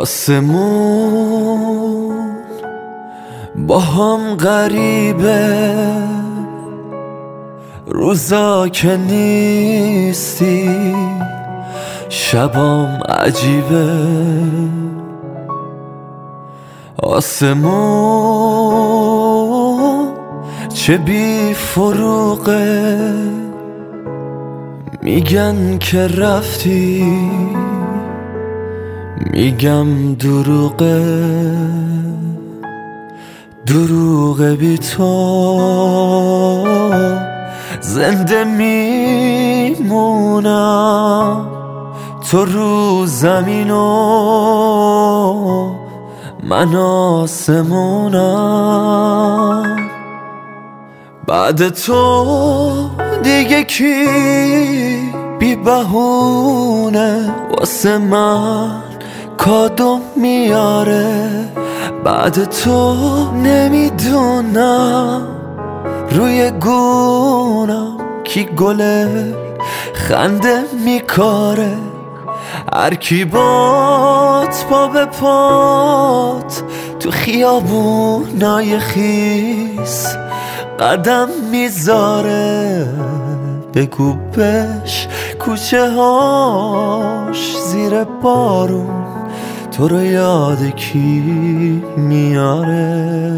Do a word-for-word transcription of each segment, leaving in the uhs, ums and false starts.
آسمون با هم غریبه، روزا که نیستی شبام عجیبه. آسمون چه بی فروغه، میگن که رفتی، میگم دروغه. دروغه بی تو زنده میمونم، تو رو زمینو من آسمونم. بعد تو دیگه کی بی بهونه واسه من کادو میاره؟ بعد تو نمیدونم روی گونم کی گله خنده میکاره. هر کی بات پا به پات تو خیابونای خیس قدم میذاره، بگو بش کوچه هاش زیر بارون تو رو یاد کی میاره؟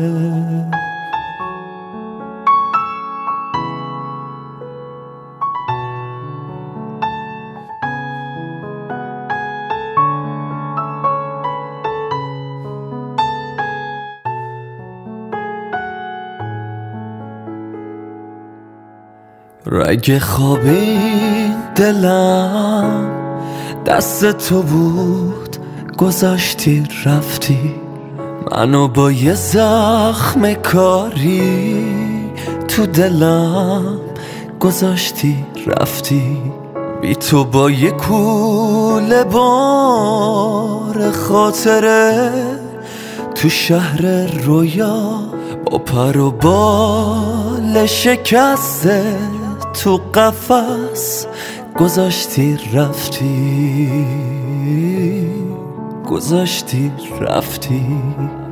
رگ خواب این دلم دست تو بود، گذاشتی رفتی منو با یه زخم کاری تو دلم گذاشتی رفتی. بی تو با یه کوله بار خاطره تو شهر رویا با پر و بال شکسته تو قفس گذاشتی رفتی، گذاشتی رفتی.